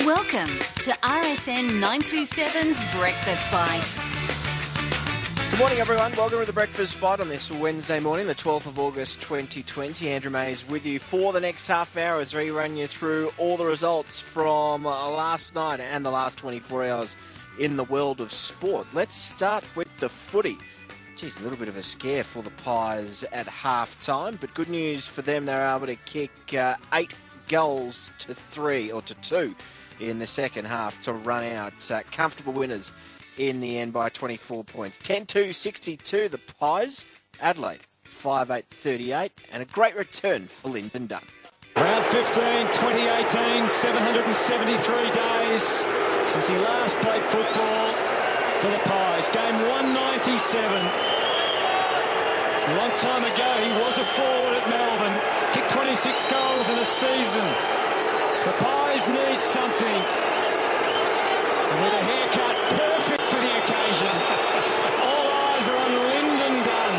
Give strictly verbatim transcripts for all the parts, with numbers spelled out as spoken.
Welcome to R S N nine twenty-seven's Breakfast Bite. Good morning, everyone. Welcome to the Breakfast Bite on this Wednesday morning, the twelfth of August twenty twenty. Andrew Mays with you for the next half hour as we run you through all the results from uh, last night and the last twenty-four hours in the world of sport. Let's start with the footy. Geez, a little bit of a scare for the Pies at half-time, but good news for them. They're able to kick uh, eight goals to three, or to two, in the second half to run out uh, comfortable winners in the end by twenty-four points. ten two sixty-two, the Pies. Adelaide, five eight thirty-eight, and a great return for Lyndon Dunn. Round fifteen, twenty eighteen, seven hundred seventy-three days since he last played football for the Pies. Game one ninety-seven. A long time ago, he was a forward at Melbourne. Kicked twenty-six goals in a season. The Pies need something. And with a haircut perfect for the occasion, all eyes are on Lyndon Dunn.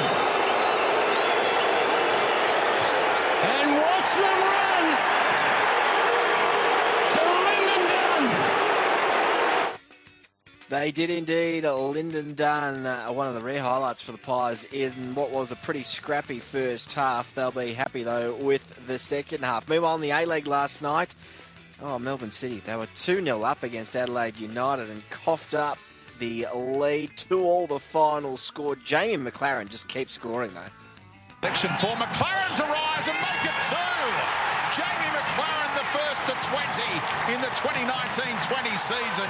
And watch them run to Lyndon Dunn. They did indeed. Lyndon Dunn, uh, one of the rare highlights for the Pies in what was a pretty scrappy first half. They'll be happy, though, with the second half. Meanwhile, in the A-League last night, oh, Melbourne City, they were two nil up against Adelaide United and coughed up the lead. two all the final score. Jamie McLaren just keeps scoring, though. Election for McLaren to rise and make it two. Jamie McLaren, the first of twenty in the twenty nineteen twenty season.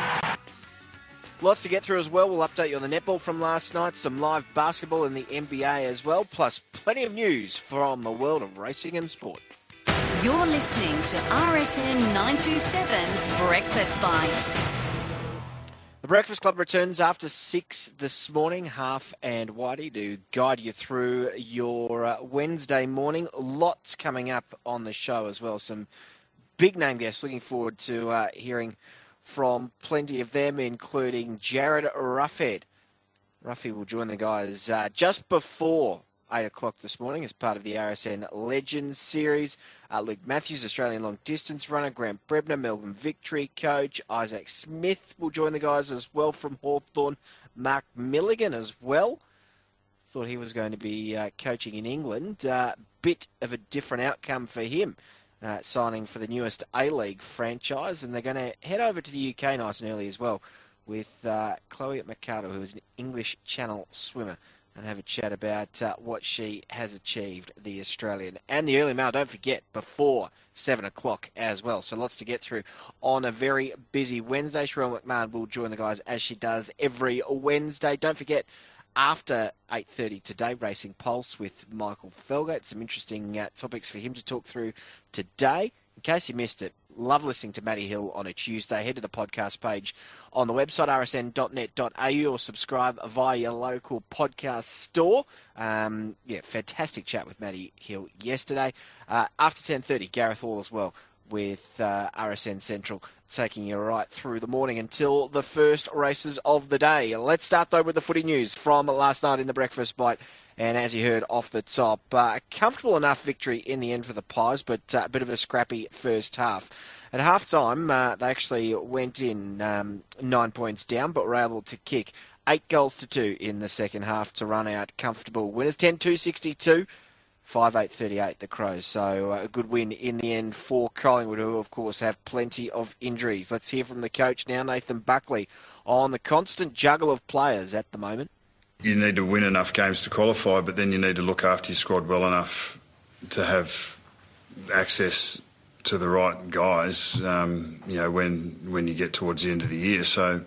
Lots to get through as well. We'll update you on the netball from last night, some live basketball in the N B A as well, plus plenty of news from the world of racing and sport. You're listening to R S N nine twenty-seven's Breakfast Bite. The Breakfast Club returns after six this morning, Half and Whitey, to guide you through your uh, Wednesday morning. Lots coming up on the show as well. Some big name guests. Looking forward to uh, hearing from plenty of them, including Jared Ruffhead. Ruffy will join the guys uh, just before eight o'clock this morning as part of the R S N Legends series. Uh, Luke Matthews, Australian long distance runner. Grant Brebner, Melbourne Victory coach. Isaac Smith will join the guys as well from Hawthorn. Mark Milligan as well. Thought he was going to be uh, coaching in England. Uh, bit of a different outcome for him. Uh, signing for the newest A-League franchise, and they're going to head over to the U K nice and early as well with uh, Chloe Mercado, who is an English Channel swimmer, and have a chat about uh, what she has achieved, the Australian. And the early mail, don't forget, before seven o'clock as well. So lots to get through on a very busy Wednesday. Sherelle McMahon will join the guys as she does every Wednesday. Don't forget, after eight thirty today, Racing Pulse with Michael Felgate. Some interesting uh, topics for him to talk through today. In case you missed it, love listening to Matty Hill on a Tuesday. Head to the podcast page on the website, r s n dot net dot a u, or subscribe via your local podcast store. Um, yeah, fantastic chat with Matty Hill yesterday. Uh, after ten thirty, Gareth Hall as well, with uh, R S N Central taking you right through the morning until the first races of the day. Let's start, though, with the footy news from last night in the Breakfast Bite. And as you heard off the top, uh, a comfortable enough victory in the end for the Pies, but uh, a bit of a scrappy first half. At half-time, uh, they actually went in um, nine points down, but were able to kick eight goals to two in the second half to run out comfortable winners. ten two sixty-two. five eight thirty-eight, the Crows. So uh, a good win in the end for Collingwood, who, of course, have plenty of injuries. Let's hear from the coach now, Nathan Buckley, on the constant juggle of players at the moment. You need to win enough games to qualify, but then you need to look after your squad well enough to have access to the right guys, um, you know, when, when you get towards the end of the year. So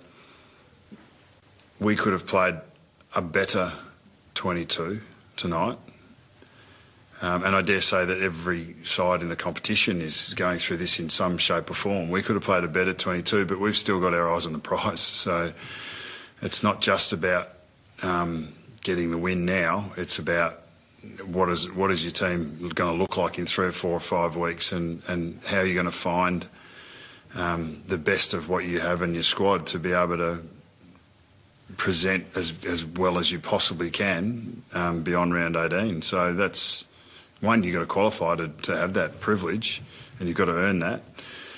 we could have played a better twenty-two tonight. Um, and I dare say that every side in the competition is going through this in some shape or form. We could have played a better twenty-two, but we've still got our eyes on the prize. So it's not just about um, getting the win now. It's about what is what is your team going to look like in three or four or five weeks, and, and how you're going to find um, the best of what you have in your squad to be able to present as as well as you possibly can um, beyond round eighteen. So that's one, you've got to qualify to, to have that privilege, and you've got to earn that.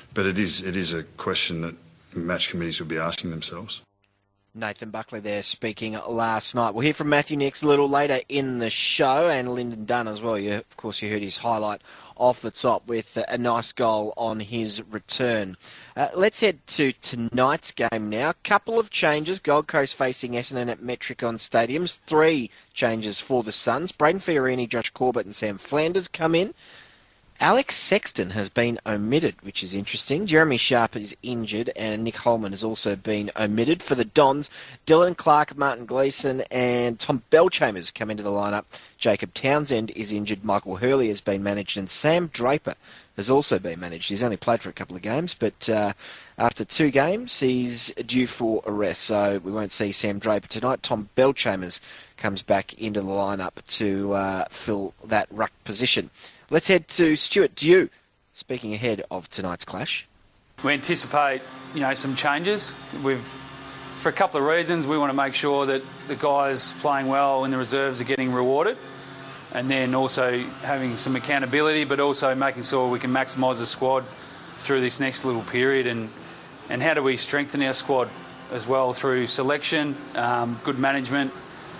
but it is it is a question that match committees will be asking themselves. Nathan Buckley there speaking last night. We'll hear from Matthew Nicks a little later in the show, and Lyndon Dunn as well. You, of course, you heard his highlight off the top with a nice goal on his return. Uh, let's head to tonight's game now. Couple of changes. Gold Coast facing Essendon at Metricon Stadiums. Three changes for the Suns. Braden Fiorini, Josh Corbett and Sam Flanders come in. Alex Sexton has been omitted, which is interesting. Jeremy Sharp is injured, and Nick Holman has also been omitted. For the Dons, Dylan Clark, Martin Gleeson, and Tom Bellchambers come into the lineup. Jacob Townsend is injured. Michael Hurley has been managed, and Sam Draper has also been managed. He's only played for a couple of games, but uh, after two games, he's due for a rest, so we won't see Sam Draper tonight. Tom Bellchambers comes back into the lineup to uh, fill that ruck position. Let's head to Stuart Dew, speaking ahead of tonight's clash. We anticipate, you know, some changes. We've, for a couple of reasons, we want to make sure that the guys playing well in the reserves are getting rewarded, and then also having some accountability, but also making sure we can maximise the squad through this next little period. And, and how do we strengthen our squad as well through selection, um, good management,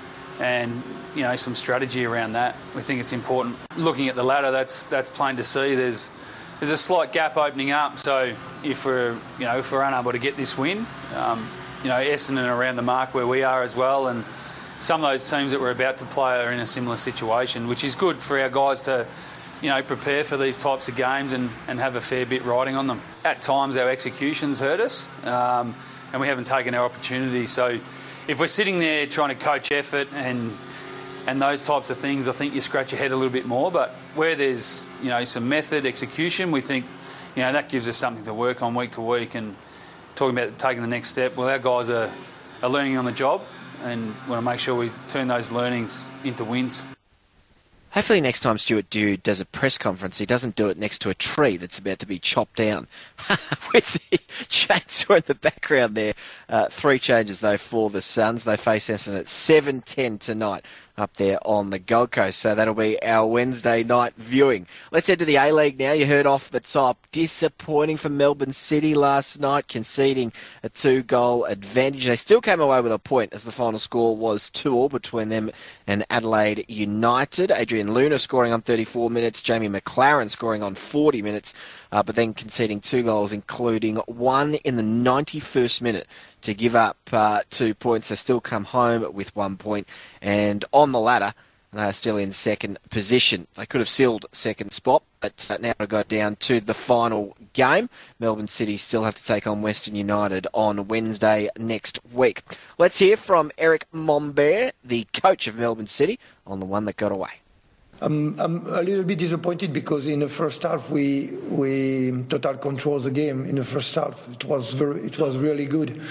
and you know, some strategy around that. We think it's important. Looking at the ladder, that's that's plain to see. There's there's a slight gap opening up. So if we're you know if we're unable to get this win, um, you know, Essendon are around the mark where we are as well, and some of those teams that we're about to play are in a similar situation, which is good for our guys to you know prepare for these types of games and, and have a fair bit riding on them. At times our executions hurt us, um, and we haven't taken our opportunity. So if we're sitting there trying to coach effort and and those types of things, I think you scratch your head a little bit more. But where there's you know some method, execution, we think you know that gives us something to work on week to week. And talking about taking the next step, well, our guys are, are learning on the job, and we want to make sure we turn those learnings into wins. Hopefully next time Stuart Dew does a press conference, he doesn't do it next to a tree that's about to be chopped down. With the chainsaw in the background there. Uh, three changes, though, for the Suns. They face Essendon at seven ten tonight up there on the Gold Coast. So that'll be our Wednesday night viewing. Let's head to the A-League now. You heard off the top. Disappointing for Melbourne City last night, conceding a two-goal advantage. They still came away with a point as the final score was two all between them and Adelaide United. Adrian Luna scoring on thirty-four minutes, Jamie McLaren scoring on forty minutes, uh, but then conceding two goals, including one in the ninety-first minute to give up uh, two points. They still come home with one point, and on the ladder, they're still in second position. They could have sealed second spot, but now to go down to the final game. Melbourne City still have to take on Western United on Wednesday next week. Let's hear from Eric Mombert, the coach of Melbourne City, on the one that got away. I'm, I'm a little bit disappointed because in the first half we we total controlled the game. In the first half, it was very, it was really good.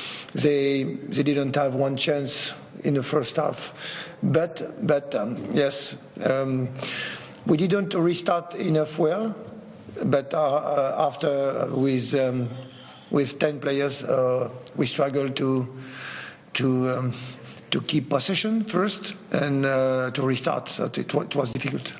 They they didn't have one chance in the first half, but but um, yes, um, we didn't restart enough well. But uh, uh, after with um, with ten players, uh, we struggled to to. Um, to keep possession first and uh, to restart. So it, it was difficult.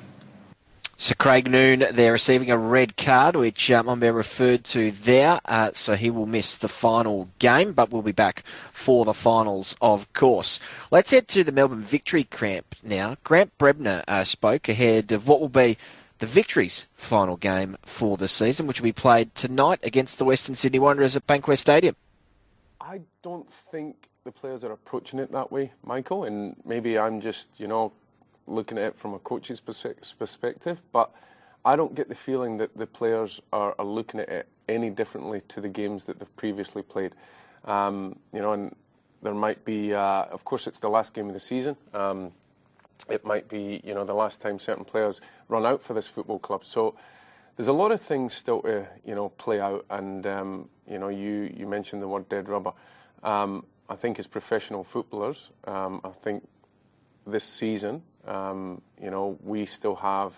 So Craig Noon, they're receiving a red card, which um, Mombert referred to there. Uh, so he will miss the final game, but we'll be back for the finals, of course. Let's head to the Melbourne Victory camp now. Grant Brebner uh, spoke ahead of what will be the Victory's final game for the season, which will be played tonight against the Western Sydney Wanderers at Bankwest Stadium. I don't think the players are approaching it that way, Michael, and maybe I'm just, you know, looking at it from a coach's perspective, but I don't get the feeling that the players are, are looking at it any differently to the games that they've previously played. Um, you know, and there might be, uh, of course, it's the last game of the season. Um, it might be, you know, the last time certain players run out for this football club. So there's a lot of things still to, you know, play out, and, um, you know, you, you mentioned the word dead rubber. Um, I think as professional footballers, um, I think this season, um, you know, we still have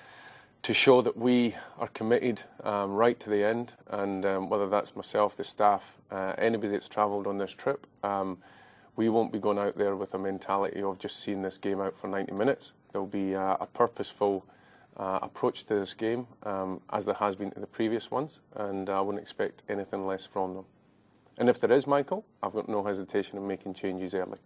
to show that we are committed um, right to the end, and um, whether that's myself, the staff, uh, anybody that's travelled on this trip, um, we won't be going out there with a mentality of just seeing this game out for ninety minutes. There'll be uh, a purposeful uh, approach to this game um, as there has been to the previous ones, and I wouldn't expect anything less from them. And if there is, Michael, I've got no hesitation in making changes early.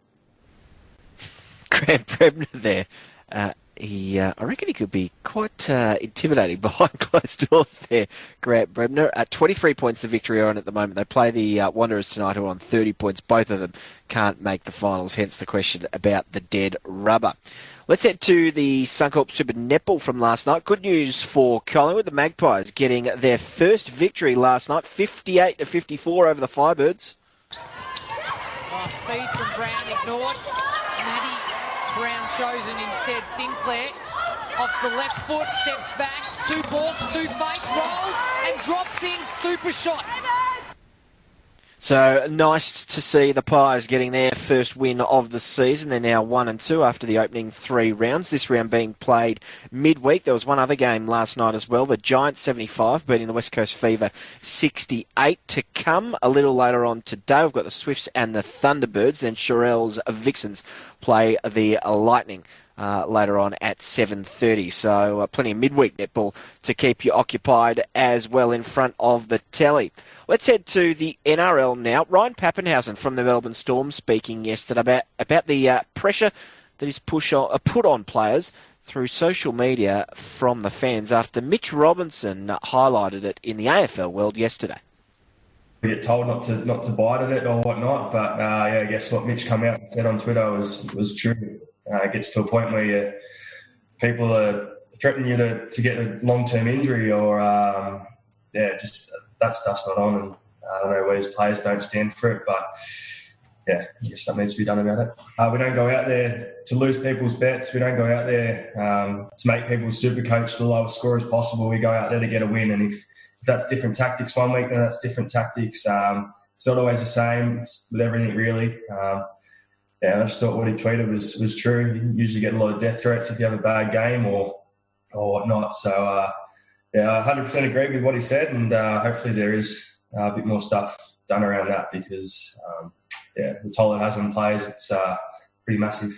Grant Brebner there. Uh, he, uh, I reckon he could be quite uh, intimidating behind closed doors there, Grant Brebner. Uh, twenty-three points the Victory are on at the moment. They play the uh, Wanderers tonight, who are on thirty points. Both of them can't make the finals, hence the question about the dead rubber. Let's head to the Suncorp Super Netball from last night. Good news for Collingwood. The Magpies getting their first victory last night, fifty-eight to fifty-four over the Firebirds. Oh, speed from Brown ignored. Maddie Brown chosen instead. Sinclair off the left foot, steps back, two balks, two fakes, rolls and drops in, super shot. So nice to see the Pies getting their first win of the season. They're now one and two after the opening three rounds. This round being played midweek. There was one other game last night as well. The Giants seventy-five beating the West Coast Fever sixty-eight. To come a little later on today, we've got the Swifts and the Thunderbirds. Then Shirell's Vixens play the Lightning Uh, later on at seven thirty. So uh, plenty of midweek netball to keep you occupied as well in front of the telly. Let's head to the N R L now. Ryan Pappenhausen from the Melbourne Storm speaking yesterday about, about the uh, pressure that is push on, uh, put on players through social media from the fans after Mitch Robinson uh, highlighted it in the A F L world yesterday. We get told not to not to bite at it or whatnot, but uh, yeah, I guess what Mitch come out and said on Twitter was was true. Uh, it gets to a point where you, people are threatening you to, to get a long-term injury or, um, yeah, just uh, that stuff's not on. And uh, I don't know, we as players don't stand for it, but, yeah, I guess something needs to be done about it. Uh, we don't go out there to lose people's bets. We don't go out there um, to make people super coach the lowest score as possible. We go out there to get a win. And if, if that's different tactics one week, then that's different tactics. Um, it's not always the same with everything, really. Um, Yeah, I just thought what he tweeted was was true. You usually get a lot of death threats if you have a bad game or or whatnot. So, uh, yeah, I one hundred percent agree with what he said, and uh, hopefully there is uh, a bit more stuff done around that because, um, yeah, the toll it has on players, it's uh, pretty massive.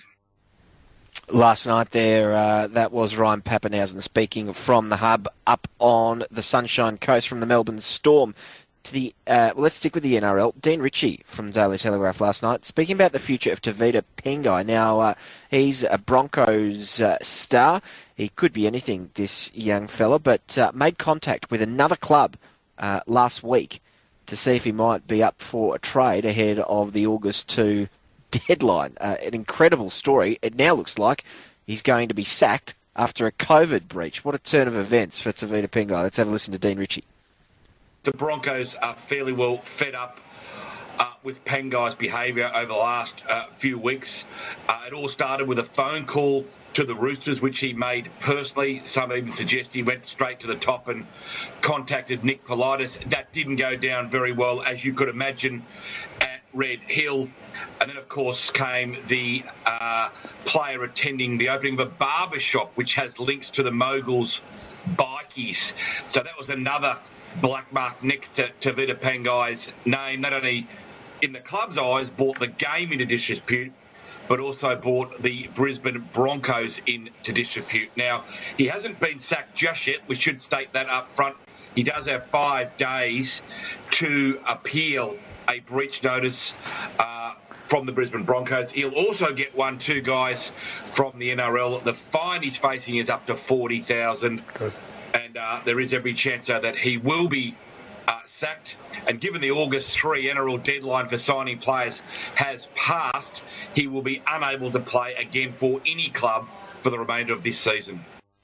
Last night there, uh, that was Ryan Pappenhausen speaking from the hub up on the Sunshine Coast from the Melbourne Storm. To the uh, well, let's stick with the N R L. Dean Ritchie from Daily Telegraph last night speaking about the future of Tavita Pengai. Now, uh, he's a Broncos uh, star. He could be anything, this young fella, but uh, made contact with another club uh, last week to see if he might be up for a trade ahead of the August second deadline. Uh, an incredible story. It now looks like he's going to be sacked after a COVID breach. What a turn of events for Tavita Pengai. Let's have a listen to Dean Ritchie. The Broncos are fairly well fed up uh, with Pengai's behaviour over the last uh, few weeks. Uh, it all started with a phone call to the Roosters, which he made personally. Some even suggest he went straight to the top and contacted Nick Politis. That didn't go down very well, as you could imagine, at Red Hill. And then, of course, came the uh, player attending the opening of a barber shop, which has links to the Moguls bikies. So that was another black mark next to Tavita Pengai's name. Not only in the club's eyes brought the game into disrepute, but also brought the Brisbane Broncos into disrepute. Now, he hasn't been sacked just yet. We should state that up front. He does have five days to appeal a breach notice uh, from the Brisbane Broncos. He'll also get one, two guys from the N R L. The fine he's facing is up to forty thousand dollars. And uh, there is every chance uh, that he will be uh, sacked. And given the August third N R L deadline for signing players has passed, he will be unable to play again for any club for the remainder of this season.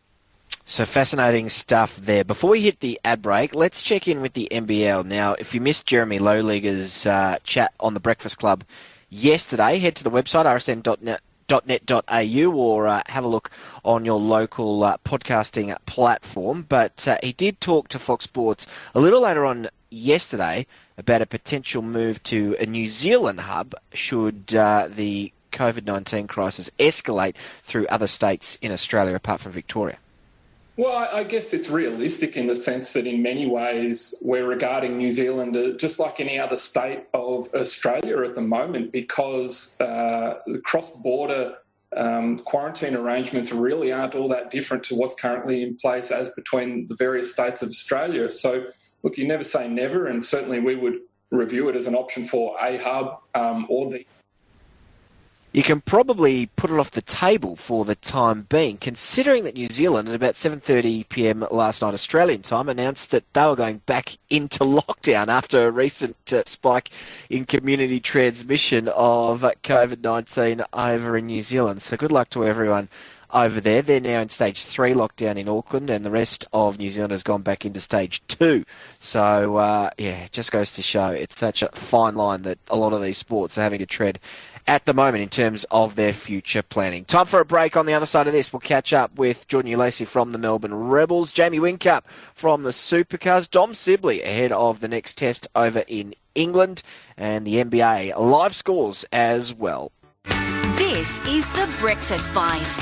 So fascinating stuff there. Before we hit the ad break, let's check in with the N B L. Now, if you missed Jeremy Lowliger's uh, chat on the Breakfast Club yesterday, head to the website, r s n dot net dot net dot a u, or uh, have a look on your local uh, podcasting platform. But uh, he did talk to Fox Sports a little later on yesterday about a potential move to a New Zealand hub should uh, the COVID nineteen crisis escalate through other states in Australia apart from Victoria. Well, I guess it's realistic in the sense that in many ways we're regarding New Zealand just like any other state of Australia at the moment, because uh, the cross-border um, quarantine arrangements really aren't all that different to what's currently in place as between the various states of Australia. So, look, you never say never, and certainly we would review it as an option for a hub um, or the... You can probably put it off the table for the time being, considering that New Zealand at about seven thirty p m last night Australian time announced that they were going back into lockdown after a recent uh, spike in community transmission of COVID nineteen over in New Zealand. So good luck to everyone over there. They're now in stage three lockdown in Auckland, and the rest of New Zealand has gone back into stage two. So, uh, yeah, it just goes to show it's such a fine line that a lot of these sports are having to tread at the moment in terms of their future planning. Time for a break. On the other side of this, we'll catch up with Jordan Ulacey from the Melbourne Rebels, Jamie Whincup from the Supercars, Dom Sibley ahead of the next test over in England, and the N B A live scores as well. This is the Breakfast Bite.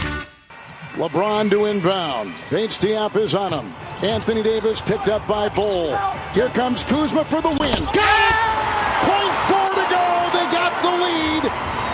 LeBron to inbound. Paige Diop is on him. Anthony Davis picked up by Bol. Here comes Kuzma for the win. Got it! Point four to go. They got the lead.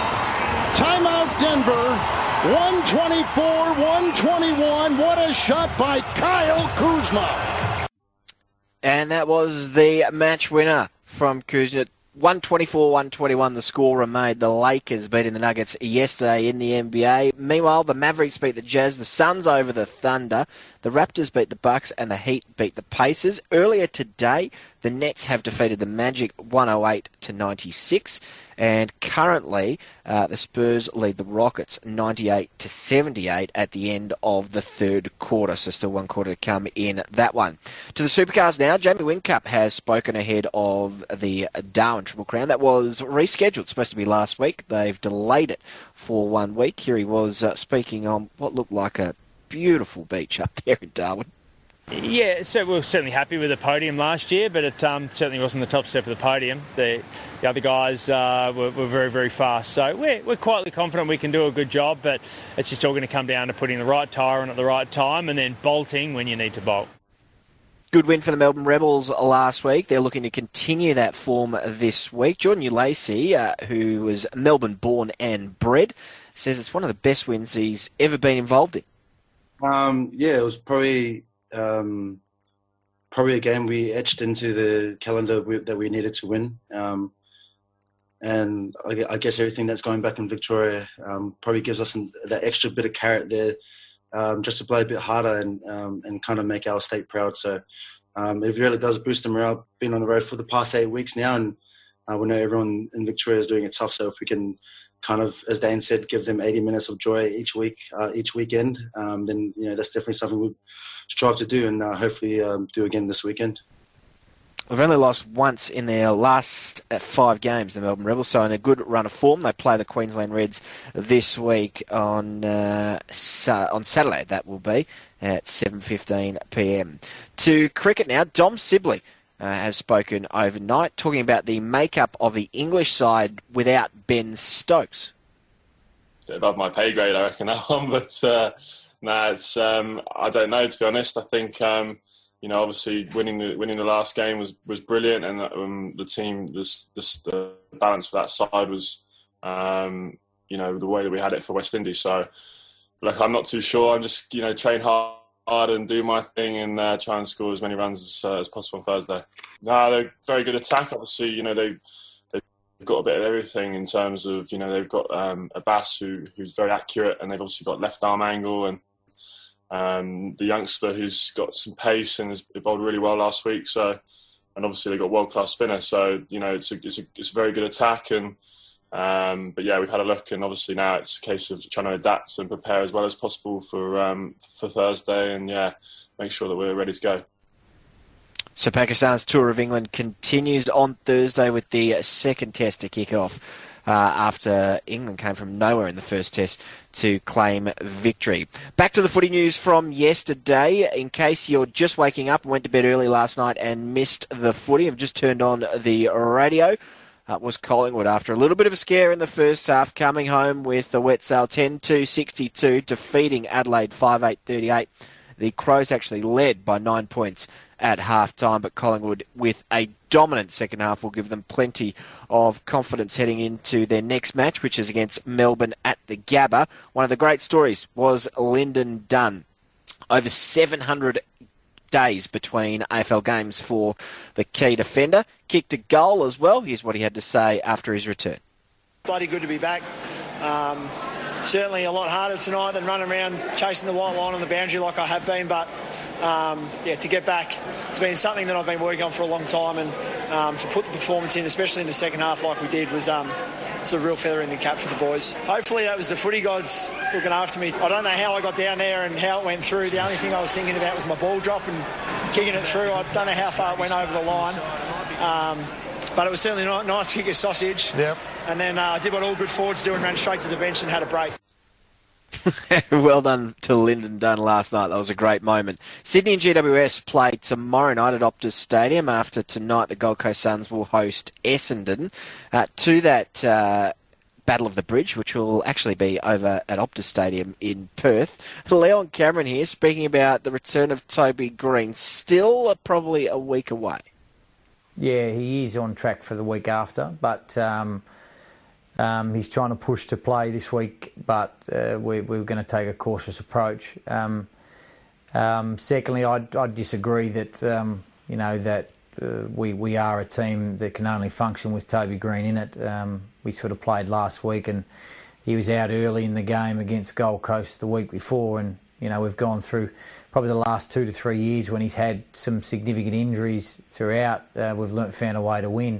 Timeout Denver. one twenty-four one twenty-one. What a shot by Kyle Kuzma. And that was the match winner from Kuzma. one twenty-four one twenty-one the score remained. The Lakers beating the Nuggets yesterday in the N B A. Meanwhile, the Mavericks beat the Jazz, the Suns over the Thunder, the Raptors beat the Bucks, and the Heat beat the Pacers. Earlier today, the Nets have defeated the Magic one oh eight to ninety-six, and currently uh, the Spurs lead the Rockets ninety-eight to seventy-eight at the end of the third quarter, so still one quarter to come in that one. To the Supercars now. Jamie Whincup has spoken ahead of the Darwin Triple Crown. That was rescheduled, supposed to be last week. They've delayed it for one week. Here he was uh, speaking on what looked like a beautiful beach up there in Darwin. Yeah, so we were certainly happy with the podium last year, but it um, certainly wasn't the top step of the podium. The, the other guys uh, were, were very, very fast. So we're, we're quietly confident we can do a good job, but it's just all going to come down to putting the right tyre on at the right time and then bolting when you need to bolt. Good win for the Melbourne Rebels last week. They're looking to continue that form this week. Jordan Ulacey, uh, who was Melbourne-born and bred, says it's one of the best wins he's ever been involved in. Um, yeah, it was probably... Um, probably a game we etched into the calendar we, that we needed to win. Um, and I, I guess everything that's going back in Victoria um, probably gives us an, that extra bit of carrot there um, just to play a bit harder and um, and kind of make our state proud. So um, it really does boost the morale. Been on the road for the past eight weeks now, and uh, we know everyone in Victoria is doing it tough. So if we can kind of, as Dan said, give them eighty minutes of joy each week, uh, each weekend, um, then, you know, that's definitely something we strive to do and uh, hopefully um, do again this weekend. They've only lost once in their last five games, the Melbourne Rebels, so in a good run of form. They play the Queensland Reds this week on uh, sa- on Saturday, that will be, at seven fifteen p m. To cricket now, Dom Sibley uh, has spoken overnight, talking about the makeup of the English side without Ben Stokes. Above my pay grade, I reckon, that one, but uh, no, nah, it's, um, I don't know, to be honest. I think... Um, You know, obviously winning the winning the last game was, was brilliant, and um, the team, this, this the balance for that side was, um, you know, the way that we had it for West Indies. So, like, I'm not too sure. I'm just, you know, train hard, hard and do my thing and uh, try and score as many runs as, uh, as possible on Thursday. No, they're very good attack. Obviously, you know, they've they've got a bit of everything in terms of, you know, they've got um, Abbas who who's very accurate, and they've obviously got left arm angle and. Um, the youngster who's got some pace and has bowled really well last week. So, and obviously they've got world class spinner. So, you know, it's a it's a, it's a very good attack. And um, but yeah, we've had a look, and obviously now it's a case of trying to adapt and prepare as well as possible for um, for Thursday, and yeah, make sure that we're ready to go. So Pakistan's tour of England continues on Thursday with the second test to kick off. Uh, after England came from nowhere in the first test to claim victory. Back to the footy news from yesterday. In case you're just waking up and went to bed early last night and missed the footy, I've just turned on the radio. Uh, was Collingwood after a little bit of a scare in the first half, coming home with the wet sail ten two sixty-two, defeating Adelaide five eight thirty-eight. The Crows actually led by nine points at half-time, but Collingwood with a dominant second half will give them plenty of confidence heading into their next match, which is against Melbourne at the Gabba. One of the great stories was Lyndon Dunn. Over seven hundred days between A F L games for the key defender. Kicked a goal as well. Here's what he had to say after his return. Bloody good to be back. Um, certainly a lot harder tonight than running around chasing the white line on the boundary like I have been, but um, yeah, to get back, it's been something that I've been working on for a long time, and um, to put the performance in, especially in the second half like we did, was um, it's a real feather in the cap for the boys. Hopefully that was the footy gods looking after me. I don't know how I got down there and how it went through. The only thing I was thinking about was my ball drop and kicking it through. I don't know how far it went over the line. Um, but it was certainly not nice to kick a sausage. Yep. And then I uh, did what all good forwards do and ran straight to the bench and had a break. Well done to Lyndon Dunn last night. That was a great moment. Sydney and G W S play tomorrow night at Optus Stadium. After tonight, the Gold Coast Suns will host Essendon. Uh, to that uh, Battle of the Bridge, which will actually be over at Optus Stadium in Perth. Leon Cameron here, speaking about the return of Toby Green. Still uh, probably a week away. Yeah, he is on track for the week after, but um, um, he's trying to push to play this week, but uh, we, we're going to take a cautious approach. Um, um, secondly, I'd, I'd disagree that um, you know that uh, we we are a team that can only function with Toby Green in it. Um, we sort of played last week, and he was out early in the game against Gold Coast the week before, and you know we've gone through probably the last two to three years when he's had some significant injuries throughout. Uh, we've learnt, found a way to win.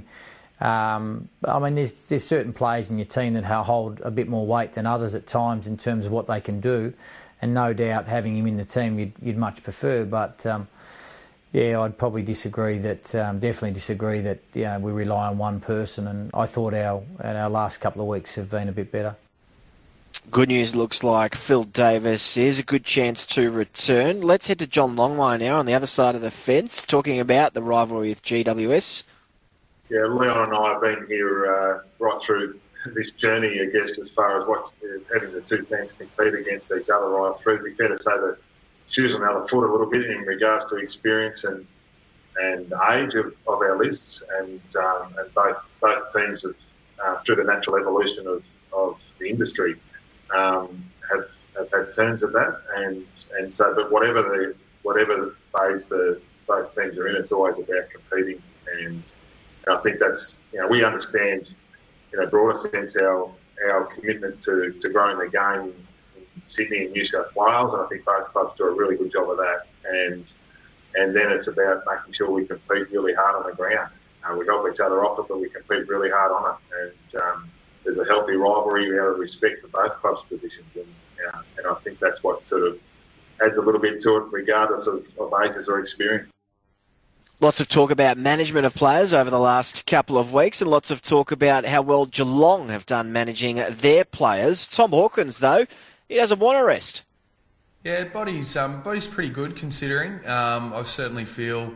Um, I mean, there's there's certain players in your team that hold a bit more weight than others at times in terms of what they can do, and no doubt having him in the team you'd, you'd much prefer. But um, yeah, I'd probably disagree that um, definitely disagree that you know, we rely on one person, and I thought our our last couple of weeks have been a bit better. Good news, looks like Phil Davis is a good chance to return. Let's head to John Longmire now on the other side of the fence, talking about the rivalry with G W S. Yeah, Leon and I have been here uh, right through this journey, I guess, as far as what uh, having the two teams compete against each other right through. It'd be fair to say that shoes on the other foot a little bit in regards to experience and and age of, of our lists, and um, and both both teams have, uh, through the natural evolution of, of the industry, um, have have had turns of that, and and so but whatever the whatever phase the both teams are in, it's always about competing. And And I think that's, you know, we understand, you know, broader sense our our commitment to, to growing the game in Sydney and New South Wales, and I think both clubs do a really good job of that. And and then it's about making sure we compete really hard on the ground. Uh, we help each other off it, but we compete really hard on it. And um, there's a healthy rivalry. We have a respect for both clubs' positions, and uh, and I think that's what sort of adds a little bit to it, regardless of, of ages or experience. Lots of talk about management of players over the last couple of weeks, and lots of talk about how well Geelong have done managing their players. Tom Hawkins, though, he doesn't want to rest. Yeah, body's um, body's pretty good considering. Um, I certainly feel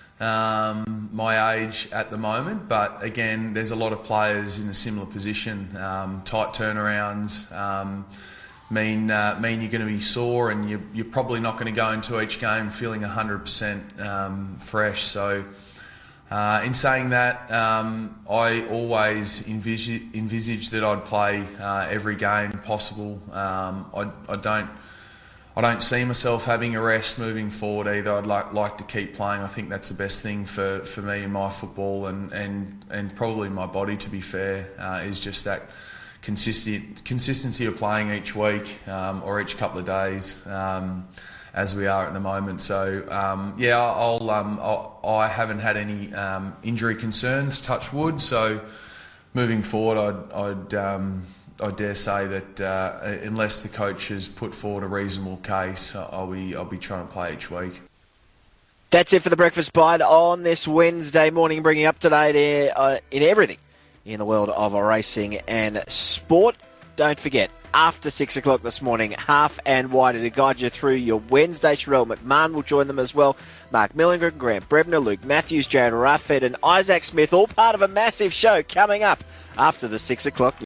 um, my age at the moment, but again, there's a lot of players in a similar position. Um, tight turnarounds um, mean uh, mean you're going to be sore, and you, you're probably not going to go into each game feeling one hundred percent um, fresh. So, uh, in saying that, um, I always envisage, envisage that I'd play uh, every game possible. Um, I, I don't. I don't see myself having a rest moving forward either. I'd like like to keep playing. I think that's the best thing for, for me in my football, and, and, and probably my body, to be fair, uh, is just that consistent consistency of playing each week um, or each couple of days, um, as we are at the moment. So um, yeah, I'll, um, I'll I haven't had any um, injury concerns, touch wood. So moving forward, I'd I'd um, I dare say that uh, unless the coach has put forward a reasonable case, I'll be I'll be trying to play each week. That's it for the Breakfast Bite on this Wednesday morning, bringing you up to date uh, in everything in the world of racing and sport. Don't forget, after six o'clock this morning, Half and Wider to guide you through your Wednesday. Sherelle McMahon will join them as well. Mark Millingren, Grant Brebner, Luke Matthews, Jared Raffed and Isaac Smith, all part of a massive show coming up after the six o'clock